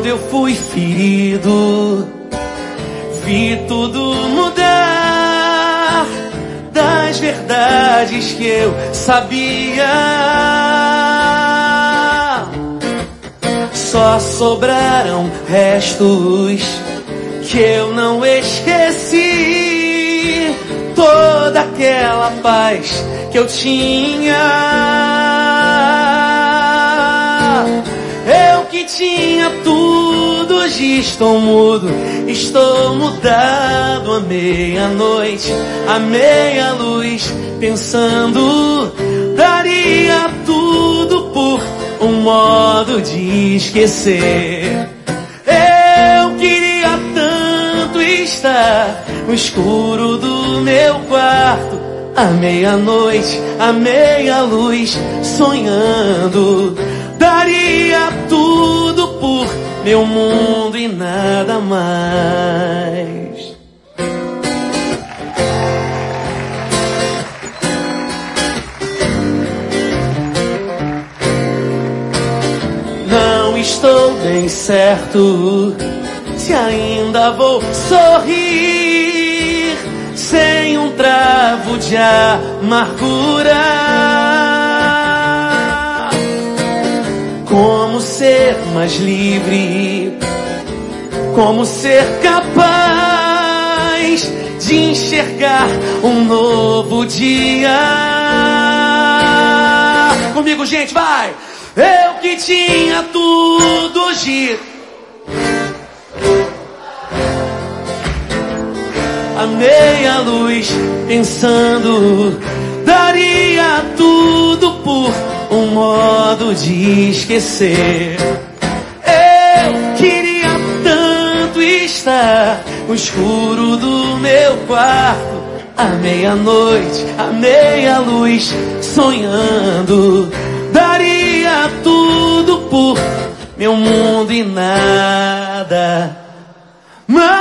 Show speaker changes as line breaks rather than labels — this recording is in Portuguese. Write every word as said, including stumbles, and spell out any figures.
eu fui ferido, vi tudo mudar das verdades que eu sabia. Só sobraram restos que eu não esqueci, toda aquela paz que eu tinha. Eu que tinha tudo, hoje estou mudo, estou mudado à meia-noite, à meia-luz, pensando, daria tudo por um modo de esquecer. Eu queria tanto estar no escuro do meu quarto, à meia-noite, à meia-luz, sonhando, daria tudo por meu mundo e nada mais. Não estou bem certo se ainda vou sorrir sem um travo de amargura. Como ser mais livre? Como ser capaz de enxergar um novo dia? Comigo, gente, vai! Eu que tinha tudo, hoje à meia-luz, pensando, daria tudo por um modo de esquecer. Eu queria tanto estar no escuro do meu quarto, à meia-noite, à meia-luz, sonhando, daria tudo por meu mundo e nada mais.